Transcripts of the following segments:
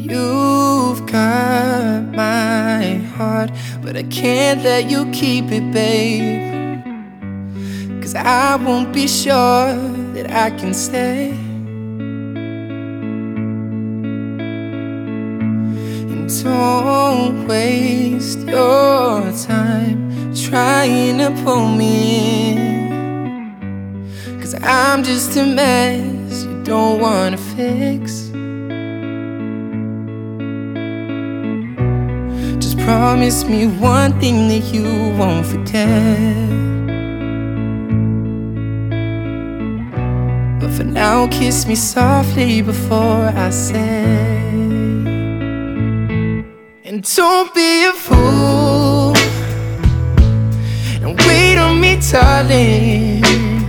You've got my heart, but I can't let you keep it, babe. 'Cause I won't be sure that I can stay. And don't waste your time trying to pull me in, 'cause I'm just a mess you don't wanna fix. Just promise me one thing that you won't forget. But for now, kiss me softly before I say. And don't be a fool and wait on me, darling.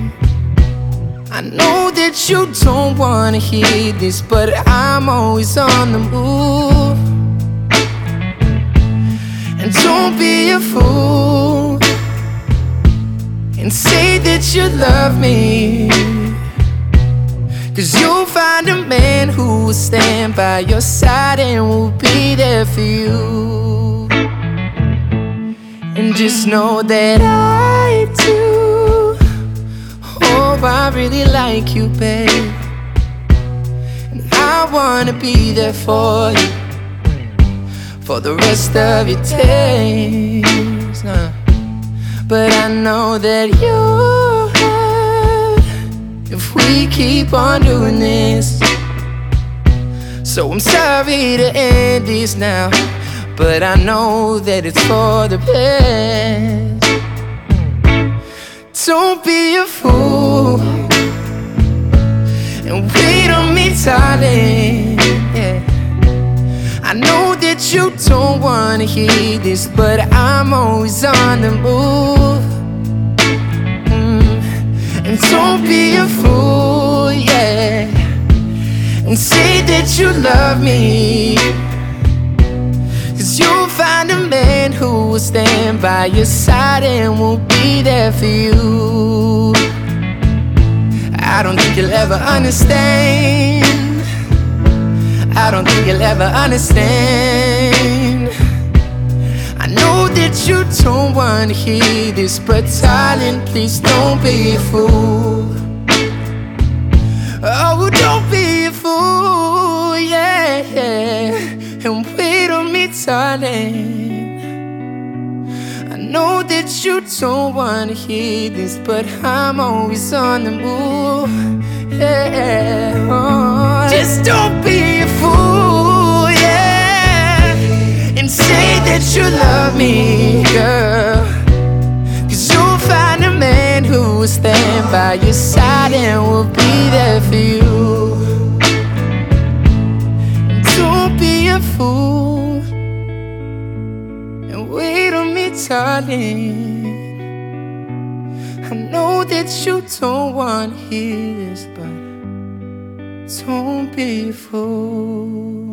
I know that you don't wanna hear this, but I'm always on the move. And don't be a fool and say that you love me, 'cause you'll find a man who will stand by your side and will be there for you. And just know that I do. Oh, I really like you, babe, and I wanna be there for you for the rest of your days. But I know that you'll hurt if we keep on doing this. So I'm sorry to end this now, but I know that it's for the best. Don't be a fool and wait on me, darling. Yeah. I know that you don't wanna hear this, but I'm always on the move. And don't be a fool, yeah, and say that you love me, 'cause you'll find a man who will stand by your side and will be there for you. I don't think you'll ever understand. I don't think you'll ever understand. I know that you don't wanna hear this, but darling, please don't be a fool. Oh, don't be a fool, yeah, and wait on me, darling. I know that you don't wanna hear this, but I'm always on the move, yeah. Oh, just don't be a fool, yeah, and say that you love me, girl, 'cause you'll find a man who will stand by your side and will be there for you. Don't be a fool and wait on me, darling. I know that you don't want to hear this, but don't be a fool.